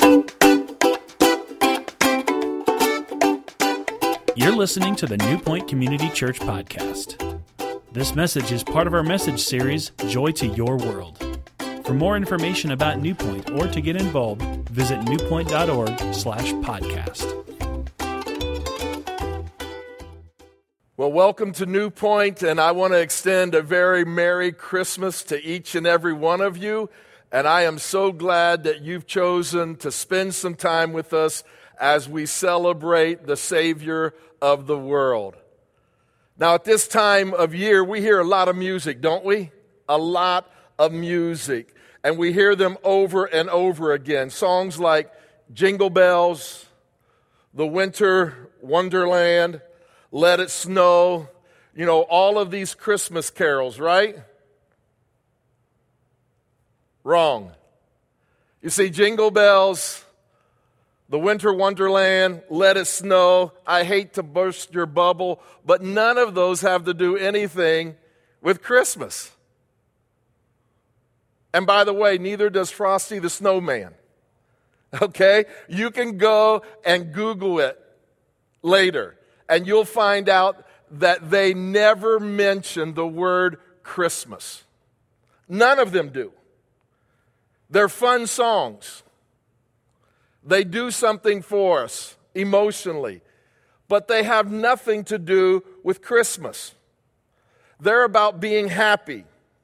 You're listening to the New Point Community Church podcast. This message is part of our message series, Joy to Your World. For more information about New Point or to get involved, visit newpoint.org/podcast. Well, welcome to New Point, and I want to extend a very Merry Christmas to each and every one of you. And I am so glad that you've chosen to spend some time with us as we celebrate the Savior of the world. Now, at this time of year, we hear a lot of music, don't we? A lot of music. And we hear them over and over again. Songs like Jingle Bells, The Winter Wonderland, Let It Snow, all of these Christmas carols, right? Wrong. You see, Jingle Bells, The Winter Wonderland, Let It Snow, I hate to burst your bubble, but none of those have to do anything with Christmas. And by the way, neither does Frosty the Snowman. Okay? You can go and Google it later, and you'll find out that they never mention the word Christmas. None of them do. They're fun songs. They do something for us emotionally, but they have nothing to do with Christmas. They're about being happy.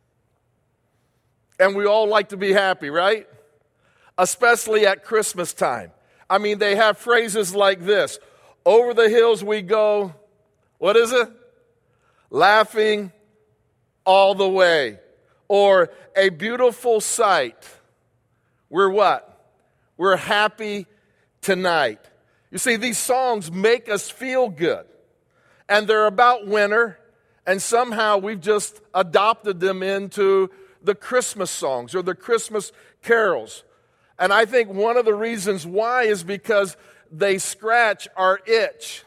And we all like to be happy, right? Especially at Christmas time. I mean, they have phrases like this: over the hills we go, what is it? Laughing all the way. Or a beautiful sight. We're what? We're happy tonight. You see, these songs make us feel good. And they're about winter. And somehow we've just adopted them into the Christmas songs or the Christmas carols. And I think one of the reasons why is because they scratch our itch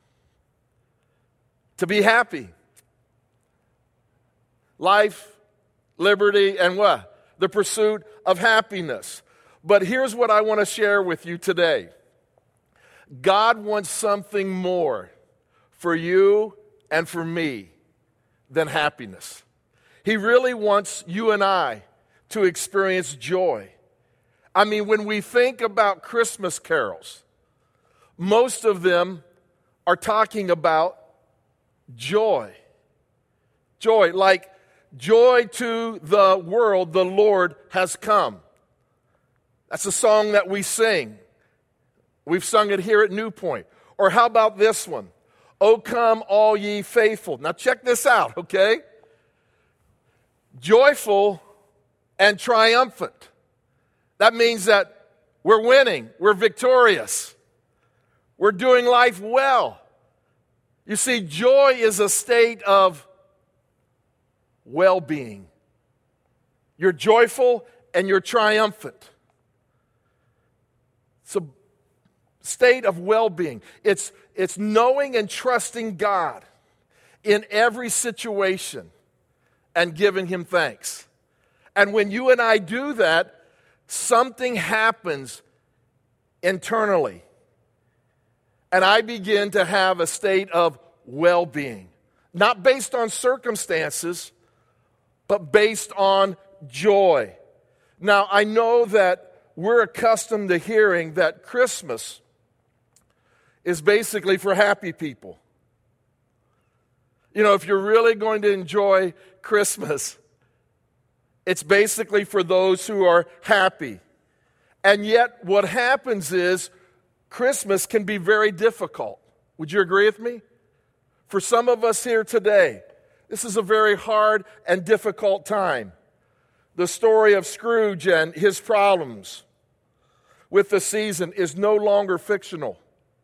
to be happy. Life, liberty, and what? The pursuit of happiness. But here's what I want to share with you today. God wants something more for you and for me than happiness. He really wants you and I to experience joy. I mean, when we think about Christmas carols, most of them are talking about joy. Joy, like joy to the world, the Lord has come. That's a song that we sing. We've sung it here at New Point. Or how about this one? O come all ye faithful. Now check this out, okay? Joyful and triumphant. That means that we're winning, we're victorious, we're doing life well. You see, joy is a state of well-being. You're joyful and you're triumphant. It's a state of well-being. It's knowing and trusting God in every situation and giving Him thanks. And when you and I do that, something happens internally. And I begin to have a state of well-being. Not based on circumstances, but based on joy. Now, I know that we're accustomed to hearing that Christmas is basically for happy people. If you're really going to enjoy Christmas, it's basically for those who are happy. And yet, what happens is Christmas can be very difficult. Would you agree with me? For some of us here today, this is a very hard and difficult time. The story of Scrooge and his problems with the season is no longer fictional.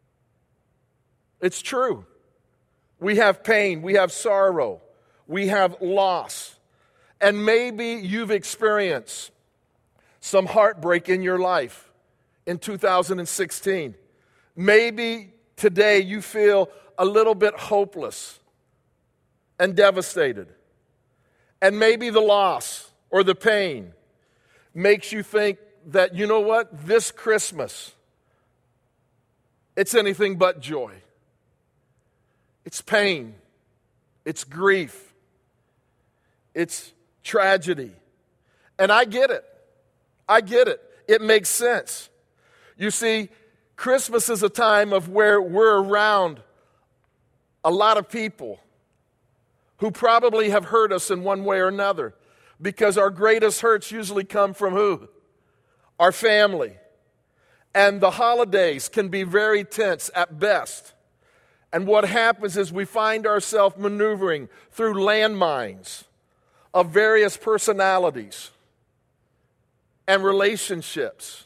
It's true. We have pain, we have sorrow, we have loss. And maybe you've experienced some heartbreak in your life in 2016. Maybe today you feel a little bit hopeless and devastated. And maybe the loss or the pain makes you think that, you know what, this Christmas, it's anything but joy. It's pain. It's grief. It's tragedy. And I get it. I get it. It makes sense. You see, Christmas is a time of where we're around a lot of people who probably have hurt us in one way or another, because our greatest hurts usually come from who? Our family. And the holidays can be very tense at best. And what happens is we find ourselves maneuvering through landmines of various personalities and relationships.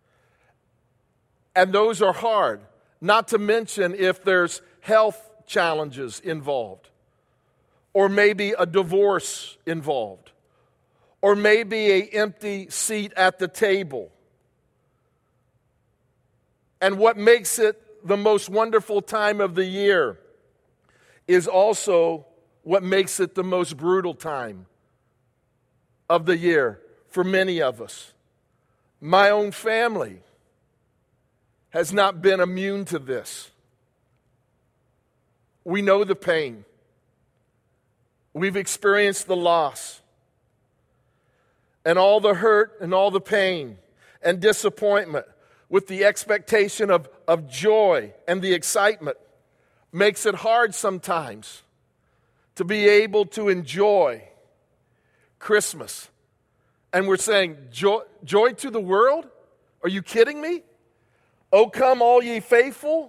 And those are hard, not to mention if there's health challenges involved, or maybe a divorce involved, or maybe an empty seat at the table. And what makes it the most wonderful time of the year is also what makes it the most brutal time of the year for many of us. My own family has not been immune to this. We know the pain. We've experienced the loss and all the hurt and all the pain and disappointment, with the expectation of joy and the excitement, makes it hard sometimes to be able to enjoy Christmas. And we're saying, joy to the world? Are you kidding me? O come all ye faithful,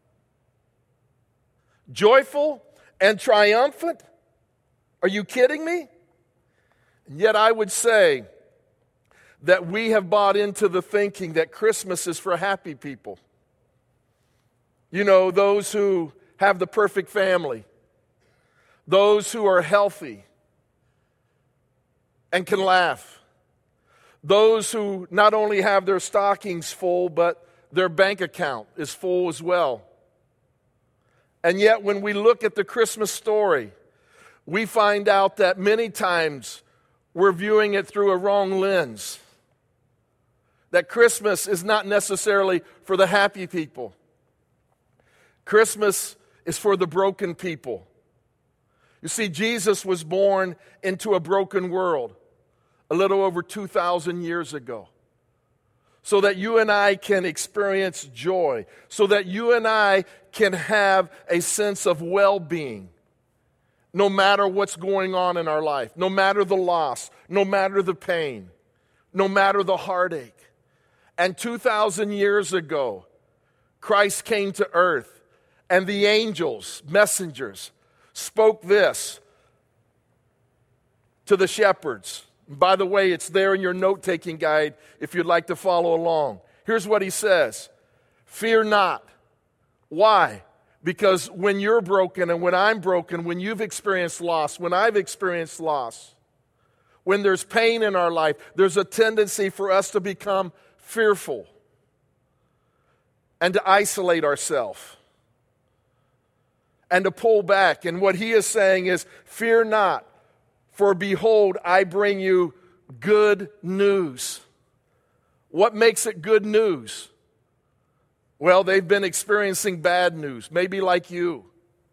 joyful and triumphant? Are you kidding me? And yet I would say that we have bought into the thinking that Christmas is for happy people. You know, those who have the perfect family, those who are healthy and can laugh, those who not only have their stockings full, but their bank account is full as well. And yet when we look at the Christmas story, we find out that many times we're viewing it through a wrong lens. That Christmas is not necessarily for the happy people. Christmas is for the broken people. You see, Jesus was born into a broken world a little over 2,000 years ago, so that you and I can experience joy, so that you and I can have a sense of well-being, no matter what's going on in our life, no matter the loss, no matter the pain, no matter the heartache. And 2,000 years ago, Christ came to earth, and the angels, messengers, spoke this to the shepherds. By the way, it's there in your note-taking guide if you'd like to follow along. Here's what he says: fear not. Why? Because when you're broken and when I'm broken, when you've experienced loss, when I've experienced loss, when there's pain in our life, there's a tendency for us to become fearful and to isolate ourselves and to pull back. And what he is saying is, fear not, for behold, I bring you good news. What makes it good news? Well, they've been experiencing bad news, maybe like you,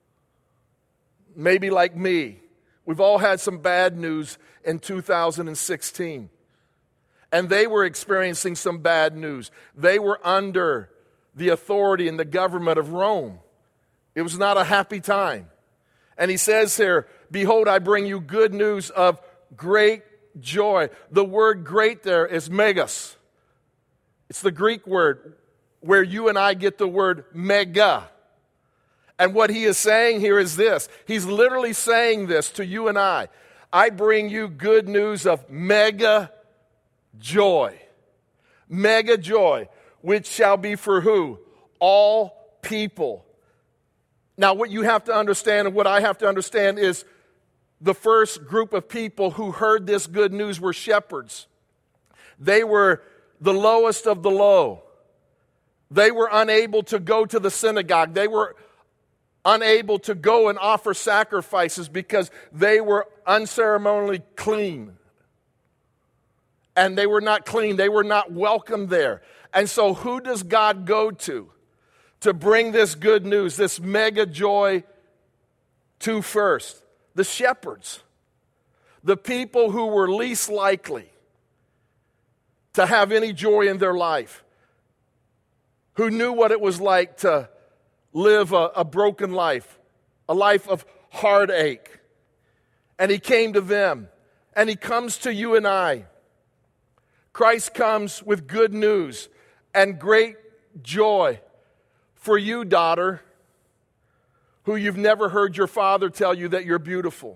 maybe like me. We've all had some bad news in 2016. And they were experiencing some bad news. They were under the authority and the government of Rome. It was not a happy time. And he says here, behold, I bring you good news of great joy. The word great there is megas. It's the Greek word where you and I get the word mega. And what he is saying here is this. He's literally saying this to you and I. I bring you good news of mega joy. Mega joy, which shall be for who? All people. Now, what you have to understand and what I have to understand is the first group of people who heard this good news were shepherds. They were the lowest of the low. They were unable to go to the synagogue. They were unable to go and offer sacrifices because they were unceremonially clean. and they were not clean. They were not welcome there. And so who does God go to bring this good news, this mega joy to first? The shepherds, the people who were least likely to have any joy in their life, who knew what it was like to live a broken life, a life of heartache. And he came to them, and he comes to you and I. Christ comes with good news and great joy for you, daughter, who you've never heard your father tell you that you're beautiful.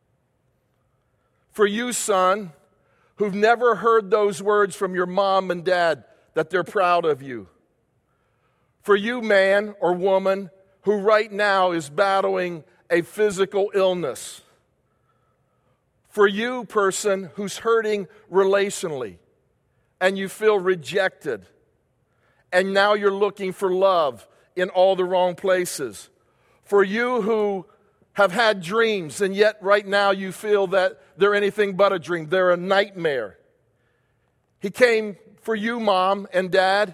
For you, son, who've never heard those words from your mom and dad that they're proud of you. For you, man or woman, who right now is battling a physical illness. For you, person who's hurting relationally and you feel rejected and now you're looking for love in all the wrong places. For you who have had dreams and yet right now you feel that they're anything but a dream. They're a nightmare. He came for you, mom and dad,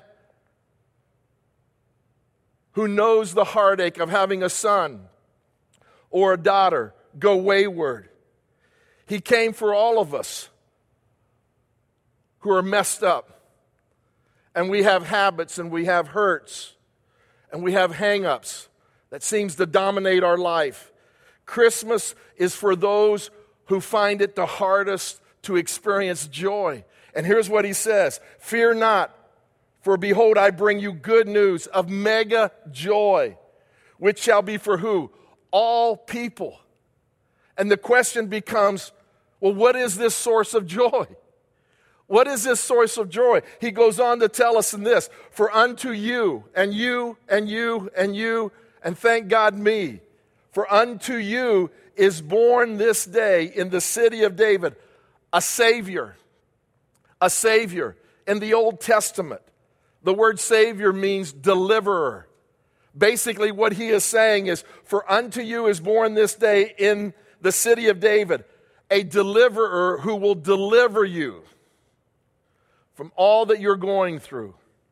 who knows the heartache of having a son or a daughter go wayward. He came for all of us who are messed up. And we have habits and we have hurts and we have hang-ups that seems to dominate our life. Christmas is for those who find it the hardest to experience joy. And here's what he says: fear not, for behold, I bring you good news of mega joy, which shall be for who? All people. And the question becomes, well, what is this source of joy? What is this source of joy? He goes on to tell us in this: for unto you, and you, and you, and you, and thank God me, for unto you is born this day in the city of David a Savior. A Savior. In the Old Testament, the word Savior means deliverer. Basically what he is saying is, for unto you is born this day in the city of David a deliverer who will deliver you from all that you're going through.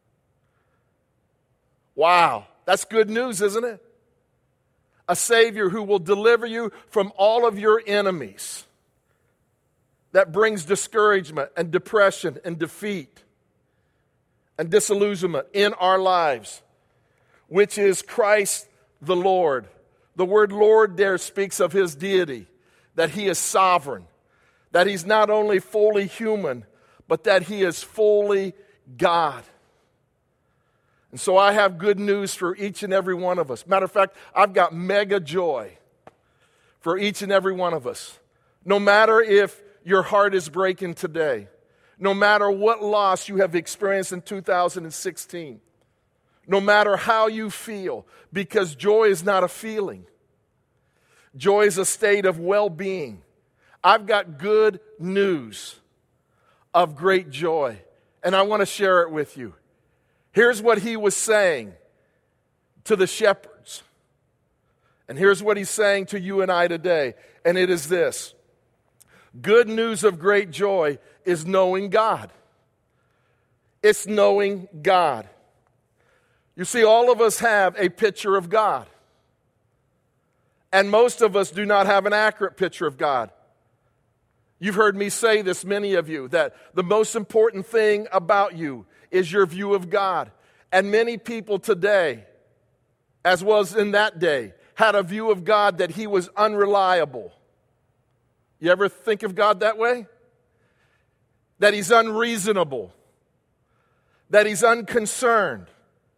Wow, that's good news, isn't it? A Savior who will deliver you from all of your enemies. That brings discouragement and depression and defeat and disillusionment in our lives, which is Christ the Lord. The word Lord there speaks of his deity, that he is sovereign, that he's not only fully human, but that he is fully God. And so I have good news for each and every one of us. Matter of fact, I've got mega joy for each and every one of us. No matter if your heart is breaking today, no matter what loss you have experienced in 2016, no matter how you feel, because joy is not a feeling. Joy is a state of well-being. I've got good news of great joy, and I want to share it with you. Here's what he was saying to the shepherds, and here's what he's saying to you and I today, and it is this: good news of great joy is knowing God. It's knowing God. You see, all of us have a picture of God, and most of us do not have an accurate picture of God. You've heard me say this, many of you, that the most important thing about you is your view of God. And many people today, as was in that day, had a view of God that he was unreliable. You ever think of God that way? That he's unreasonable, that he's unconcerned,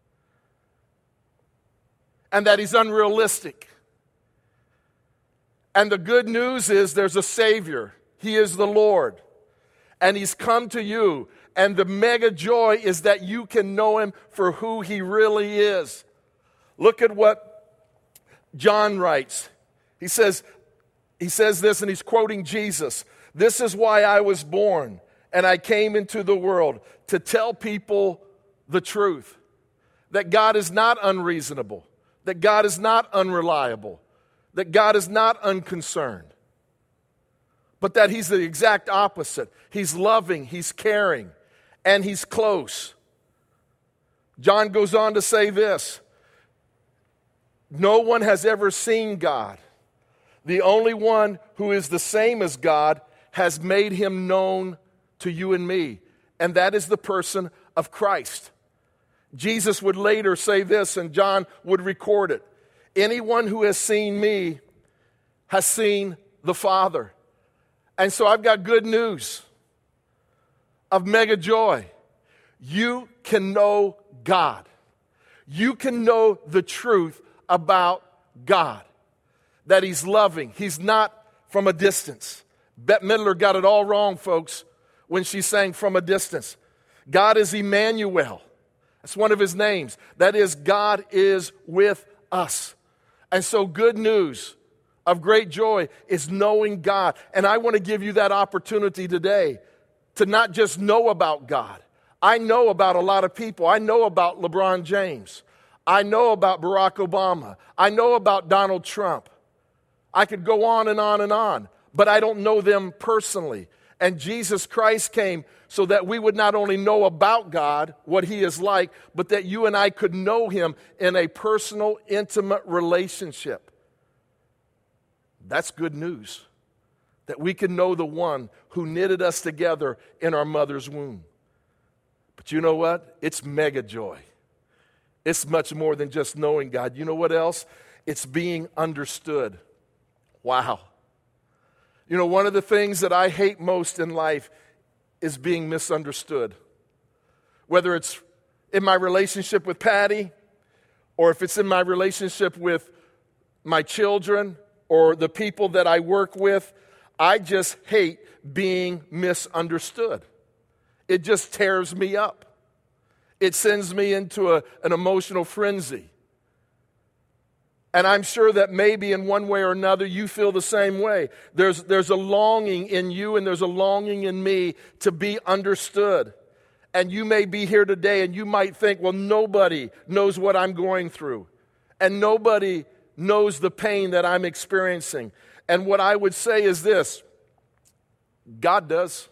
and that he's unrealistic. And the good news is there's a Savior. He is the Lord. And he's come to you. And the mega joy is that you can know him for who he really is. Look at what John writes. He says this, and he's quoting Jesus. This is why I was born, and I came into the world to tell people the truth. That God is not unreasonable. That God is not unreliable. That God is not unconcerned. but that he's the exact opposite. He's loving, he's caring, and he's close. John goes on to say this: no one has ever seen God. The only one who is the same as God has made him known to you and me, and that is the person of Christ. Jesus would later say this, and John would record it: anyone who has seen me has seen the Father. And so I've got good news of mega joy. You can know God. You can know the truth about God, that he's loving. He's not from a distance. Bette Midler got it all wrong, folks, when she sang "From a Distance." God is Emmanuel. That's one of his names. That is, God is with us. And so good news of great joy is knowing God. And I want to give you that opportunity today to not just know about God. I know about a lot of people. I know about LeBron James. I know about Barack Obama. I know about Donald Trump. I could go on and on and on, but I don't know them personally. And Jesus Christ came so that we would not only know about God, what he is like, but that you and I could know him in a personal, intimate relationship. That's good news, that we can know the one who knitted us together in our mother's womb. But you know what? It's mega joy. It's much more than just knowing God. You know what else? It's being understood. Wow. You know, one of the things that I hate most in life is being misunderstood. Whether it's in my relationship with Patty, or if it's in my relationship with my children, or the people that I work with, I just hate being misunderstood. It just tears me up. It sends me into an emotional frenzy. And I'm sure that maybe in one way or another you feel the same way. There's a longing in you and there's a longing in me to be understood. And you may be here today and you might think, well, nobody knows what I'm going through. And nobody knows the pain that I'm experiencing. And what I would say is this: God does.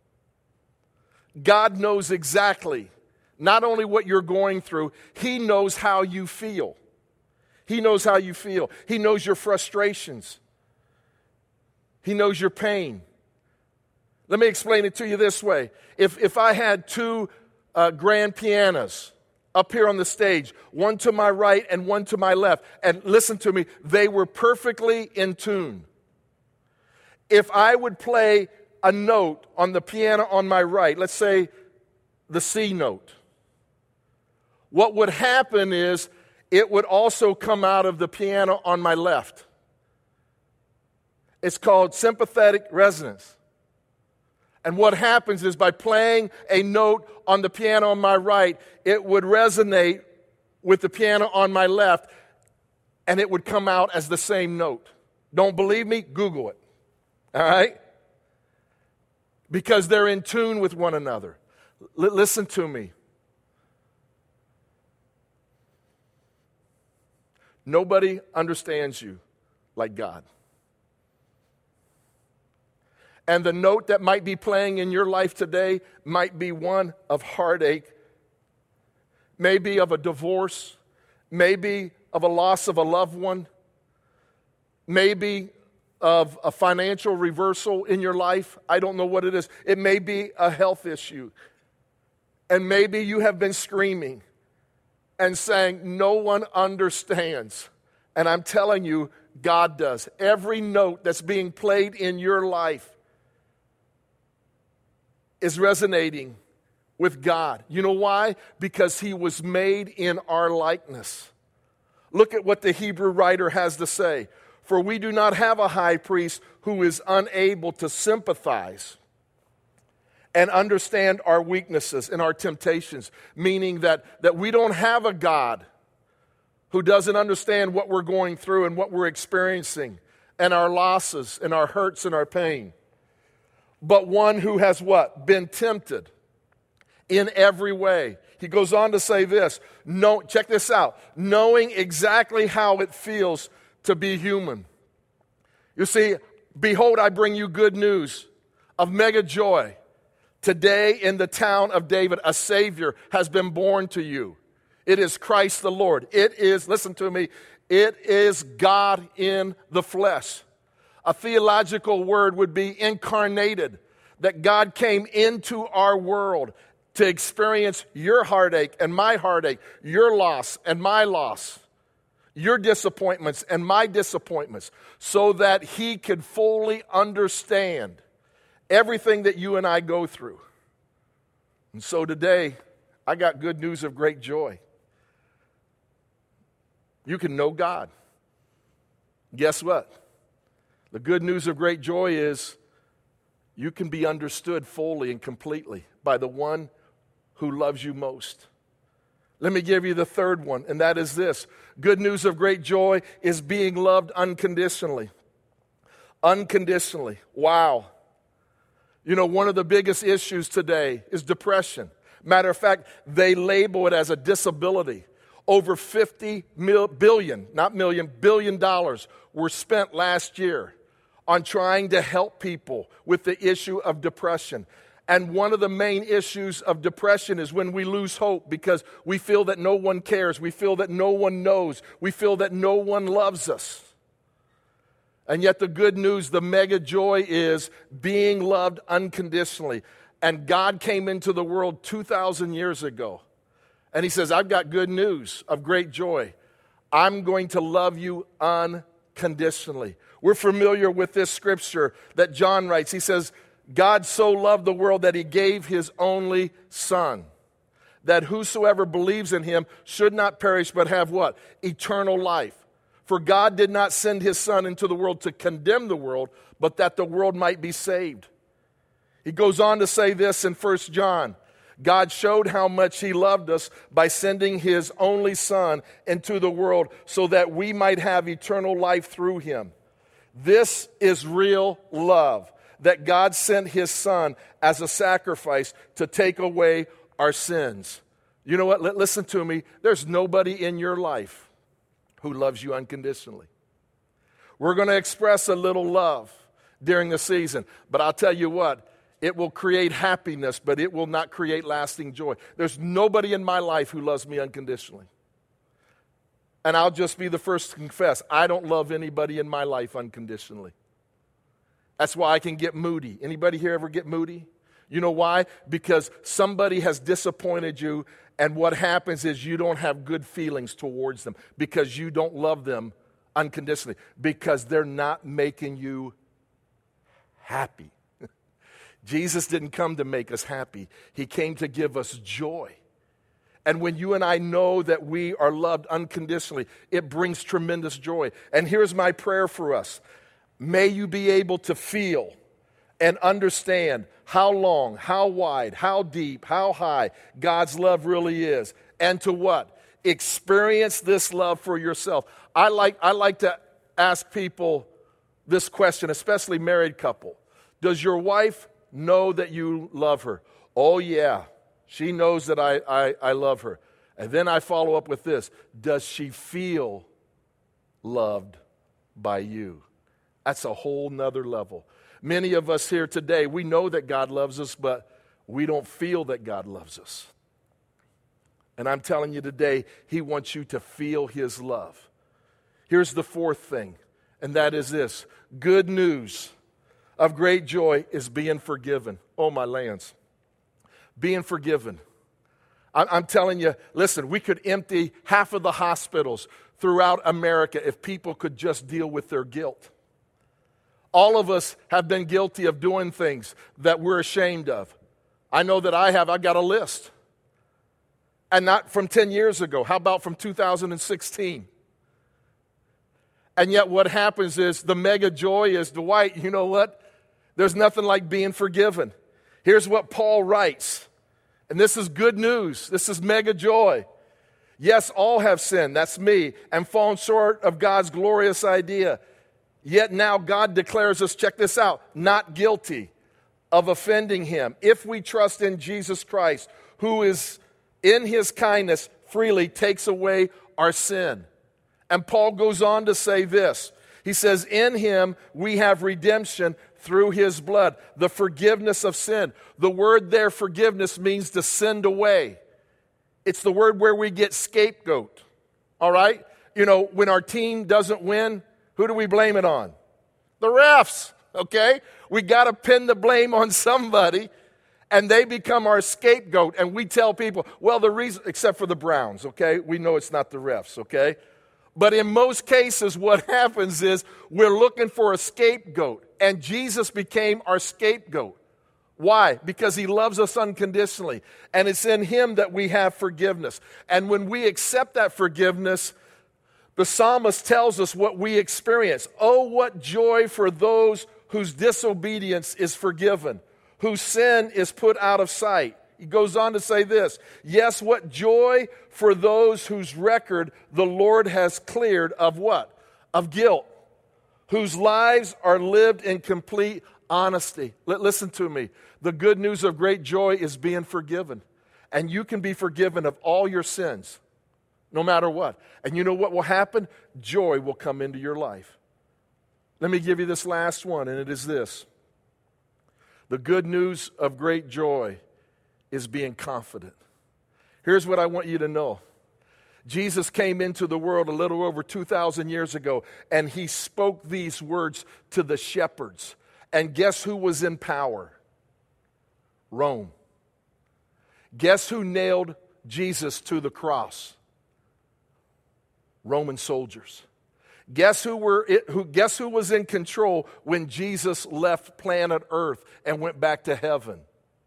God knows exactly not only what you're going through, he knows how you feel. He knows how you feel. He knows your frustrations. He knows your pain. Let me explain it to you this way. If I had two grand pianos up here on the stage, one to my right and one to my left, and listen to me, they were perfectly in tune. If I would play a note on the piano on my right, let's say the C note, what would happen is it would also come out of the piano on my left. It's called sympathetic resonance. And what happens is by playing a note on the piano on my right, it would resonate with the piano on my left, and it would come out as the same note. Don't believe me? Google it. All right? Because they're in tune with one another. Listen to me. Nobody understands you like God. And the note that might be playing in your life today might be one of heartache, maybe of a divorce, maybe of a loss of a loved one, maybe of a financial reversal in your life. I don't know what it is. It may be a health issue. And maybe you have been screaming and saying, no one understands. And I'm telling you, God does. Every note that's being played in your life is resonating with God. You know why? Because he was made in our likeness. Look at what the Hebrew writer has to say. For we do not have a high priest who is unable to sympathize and understand our weaknesses and our temptations, meaning that we don't have a God who doesn't understand what we're going through and what we're experiencing and our losses and our hurts and our pain. But one who has what? Been tempted in every way. He goes on to say this. No, check this out. Knowing exactly how it feels to be human. You see, Behold, I bring you good news of mega joy. Today in the town of David, a Savior has been born to you. It is Christ the Lord. It is, listen to me, it is God in the flesh. A theological word would be incarnated, that God came into our world to experience your heartache and my heartache, your loss and my loss, your disappointments and my disappointments, so that he could fully understand everything that you and I go through. And so today, I got good news of great joy. You can know God. Guess what? The good news of great joy is you can be understood fully and completely by the one who loves you most. Let me give you the third one, and that is this. Good news of great joy is being loved unconditionally. Unconditionally. Wow. You know, one of the biggest issues today is depression. Matter of fact, they label it as a disability. Over $50 billion were spent last year on trying to help people with the issue of depression. And one of the main issues of depression is when we lose hope because we feel that no one cares. We feel that no one knows. We feel that no one loves us. And yet the good news, the mega joy is being loved unconditionally. And God came into the world 2,000 years ago. And he says, I've got good news of great joy. I'm going to love you unconditionally. We're familiar with this scripture that John writes. He says, God so loved the world that he gave his only son, that whosoever believes in him should not perish but have what? Eternal life. For God did not send his son into the world to condemn the world, but that the world might be saved. He goes on to say this in 1 John. God showed how much he loved us by sending his only son into the world so that we might have eternal life through him. This is real love, that God sent his son as a sacrifice to take away our sins. You know what? Listen to me. There's nobody in your life who loves you unconditionally. We're going to express a little love during the season, but I'll tell you what, it will create happiness, but it will not create lasting joy. There's nobody in my life who loves me unconditionally. And I'll just be the first to confess, I don't love anybody in my life unconditionally. That's why I can get moody. Anybody here ever get moody? You know why? Because somebody has disappointed you, and what happens is you don't have good feelings towards them because you don't love them unconditionally, because they're not making you happy. Jesus didn't come to make us happy. He came to give us joy. And when you and I know that we are loved unconditionally, it brings tremendous joy. And here's my prayer for us. May you be able to feel and understand how long, how wide, how deep, how high God's love really is. And to what? Experience this love for yourself. I like to ask people this question, especially married couple. Does your wife know that you love her? Oh yeah, she knows that I love her. And then I follow up with this. Does she feel loved by you? That's a whole nother level. Many of us here today, we know that God loves us, but we don't feel that God loves us. And I'm telling you today, he wants you to feel his love. Here's the fourth thing, and that is this. Good news of great joy is being forgiven. Oh, my lands. Being forgiven. I'm telling you, listen, we could empty half of the hospitals throughout America if people could just deal with their guilt. All of us have been guilty of doing things that we're ashamed of. I know that I have. I got a list. And not from 10 years ago. How about from 2016? And yet what happens is the mega joy is, Dwight, you know what? There's nothing like being forgiven. Here's what Paul writes. And this is good news. This is mega joy. Yes, all have sinned, that's me, and fallen short of God's glorious idea. Yet now God declares us, check this out, not guilty of offending him if we trust in Jesus Christ, who is in his kindness freely takes away our sin. And Paul goes on to say this. He says, in him we have redemption through his blood, the forgiveness of sin. The word there, forgiveness, means to send away. It's the word where we get scapegoat, all right? You know, when our team doesn't win, who do we blame it on? The refs, okay? We got to pin the blame on somebody, and they become our scapegoat. And we tell people, well, the reason, except for the Browns, okay? We know it's not the refs, okay? But in most cases, what happens is we're looking for a scapegoat, and Jesus became our scapegoat. Why? Because he loves us unconditionally, and it's in him that we have forgiveness. And when we accept that forgiveness, the psalmist tells us what we experience. Oh, what joy for those whose disobedience is forgiven, whose sin is put out of sight. He goes on to say this, yes, what joy for those whose record the Lord has cleared of what? Of guilt, whose lives are lived in complete honesty. Listen to me. The good news of great joy is being forgiven. And you can be forgiven of all your sins, no matter what. And you know what will happen? Joy will come into your life. Let me give you this last one, and it is this. The good news of great joy is being confident. Here's what I want you to know. Jesus came into the world a little over 2,000 years ago, and he spoke these words to the shepherds. And guess who was in power? Rome. Guess who nailed Jesus to the cross? Roman soldiers. Guess who was in control when Jesus left planet Earth and went back to heaven?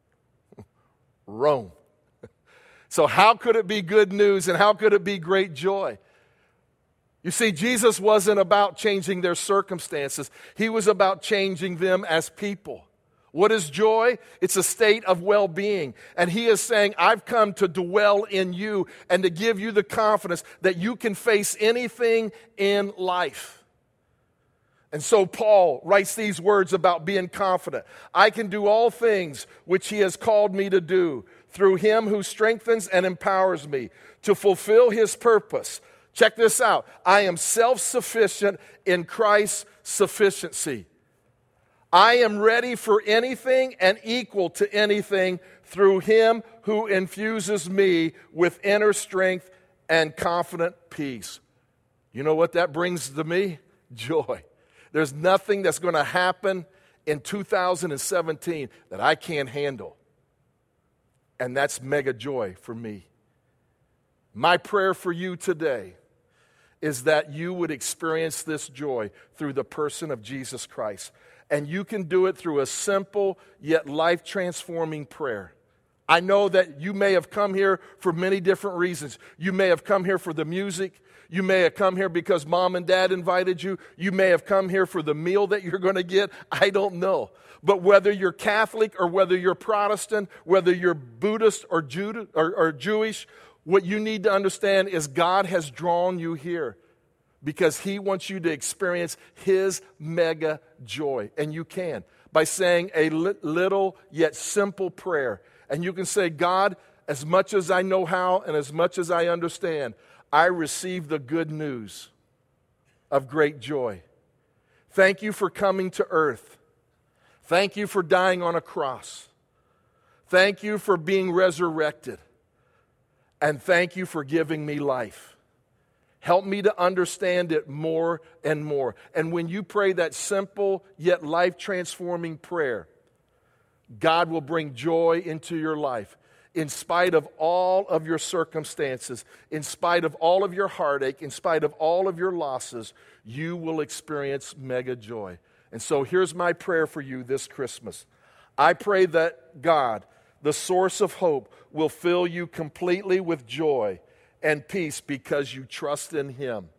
Rome. So how could it be good news and how could it be great joy? You see, Jesus wasn't about changing their circumstances. He was about changing them as people. What is joy? It's a state of well-being. And he is saying, I've come to dwell in you and to give you the confidence that you can face anything in life. And so Paul writes these words about being confident. I can do all things which he has called me to do through him who strengthens and empowers me to fulfill his purpose. Check this out. I am self-sufficient in Christ's sufficiency. I am ready for anything and equal to anything through him who infuses me with inner strength and confident peace. You know what that brings to me? Joy. There's nothing that's going to happen in 2017 that I can't handle. And that's mega joy for me. My prayer for you today is that you would experience this joy through the person of Jesus Christ. And you can do it through a simple yet life-transforming prayer. I know that you may have come here for many different reasons. You may have come here for the music. You may have come here because mom and dad invited you. You may have come here for the meal that you're going to get. I don't know. But whether you're Catholic or whether you're Protestant, whether you're Buddhist or Jewish, what you need to understand is God has drawn you here because he wants you to experience his mega joy. And you can by saying a little yet simple prayer. And you can say, God, as much as I know how and as much as I understand, I receive the good news of great joy. Thank you for coming to earth. Thank you for dying on a cross. Thank you for being resurrected. And thank you for giving me life. Help me to understand it more and more. And when you pray that simple yet life-transforming prayer, God will bring joy into your life. In spite of all of your circumstances, in spite of all of your heartache, in spite of all of your losses, you will experience mega joy. And so here's my prayer for you this Christmas. I pray that God, the source of hope, will fill you completely with joy and peace because you trust in him.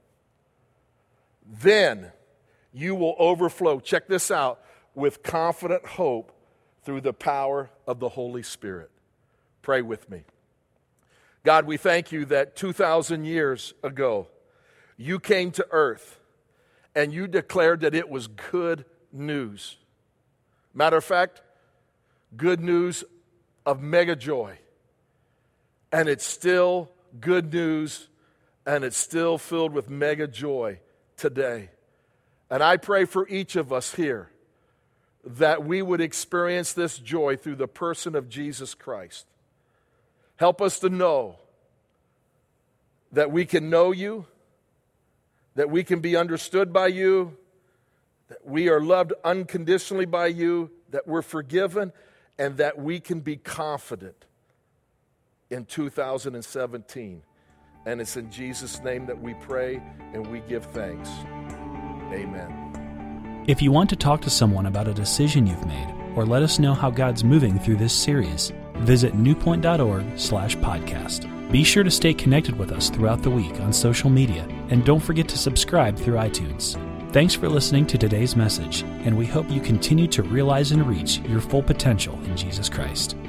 Then you will overflow, check this out, with confident hope through the power of the Holy Spirit. Pray with me. God, we thank you that 2,000 years ago, you came to earth and you declared that it was good news. Matter of fact, good news of mega joy. And it's still good news, and it's still filled with mega joy today. And I pray for each of us here that we would experience this joy through the person of Jesus Christ. Help us to know that we can know you, that we can be understood by you, that we are loved unconditionally by you, that we're forgiven, and that we can be confident in 2017. And it's in Jesus' name that we pray and we give thanks. Amen. If you want to talk to someone about a decision you've made, or let us know how God's moving through this series, visit newpoint.org/podcast. Be sure to stay connected with us throughout the week on social media, and don't forget to subscribe through iTunes. Thanks for listening to today's message, and we hope you continue to realize and reach your full potential in Jesus Christ.